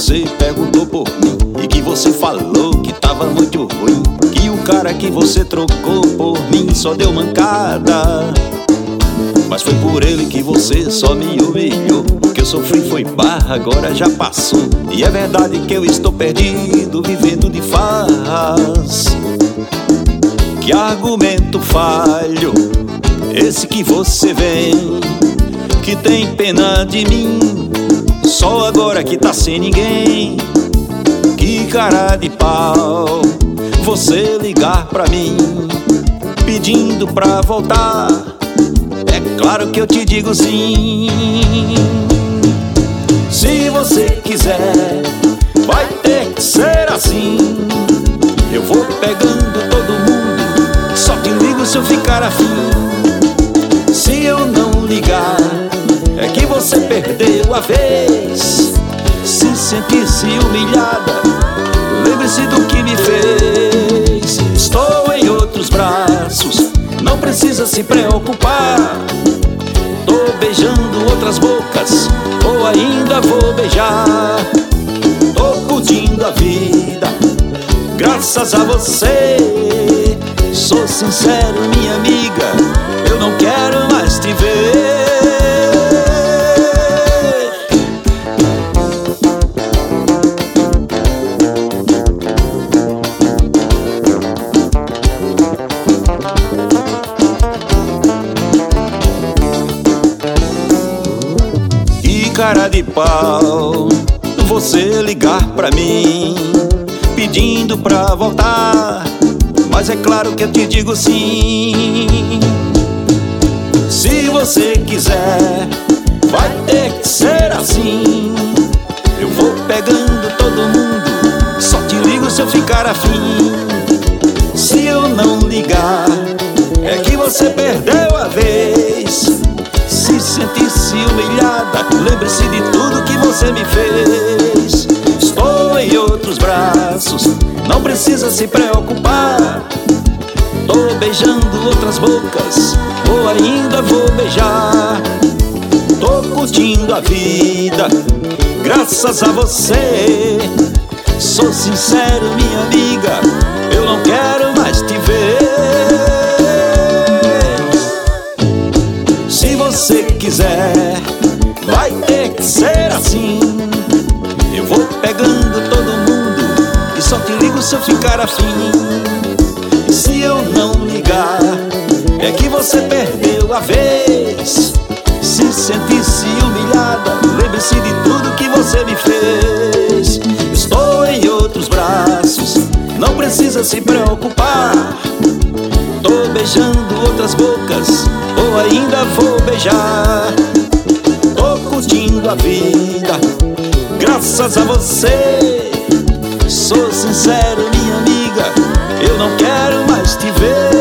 você perguntou por mim e que você falou que tava muito ruim, que o cara que você trocou por mim só deu mancada. Mas foi por ele que você só me humilhou. O que eu sofri foi barra, agora já passou. E é verdade que eu estou perdido, vivendo de farras. Que argumento falho esse que você vem, que tem pena de mim, só agora que tá sem ninguém. Que cara de pau você ligar pra mim pedindo pra voltar. É claro que eu te digo sim. Se você quiser, vai ter que ser assim. Eu vou pegando todo mundo, só te ligo se eu ficar afim. Se eu não ligar, é que você perdeu a vez. Se sentir-se humilhada, lembre-se do que me fez. Estou em outros braços, não precisa se preocupar. Tô beijando outras bocas, ou ainda vou beijar. Tô curtindo a vida, graças a você. Sou sincero, minha amiga, eu não quero mais te ver. Que cara de pau você ligar pra mim pedindo pra voltar. Mas é claro que eu te digo sim. Se você quiser, vai ter que ser assim. Eu vou pegando todo mundo, só te ligo se eu ficar afim. Se eu não ligar, é que você perdeu a vez. Se sentir-se humilhada, lembre-se de tudo que você me fez. Estou em outros braços, não precisa se preocupar. Tô beijando outras bocas, ou ainda vou beijar. Tô curtindo a vida, graças a você. Sou sincero, minha amiga, eu não quero mais te ver. Se você quiser, vai ter que ser assim. Eu vou pegando todo mundo e só te ligo se eu ficar afim. Se eu não ligar, é que você perdeu a vez. Se sentir-se humilhada, lembre-se de tudo que você me fez. Estou em outros braços, não precisa se preocupar. Tô beijando outras bocas, ou ainda vou beijar. Tô curtindo a vida, graças a você. Sou sincero, minha amiga, eu não quero mais te ver.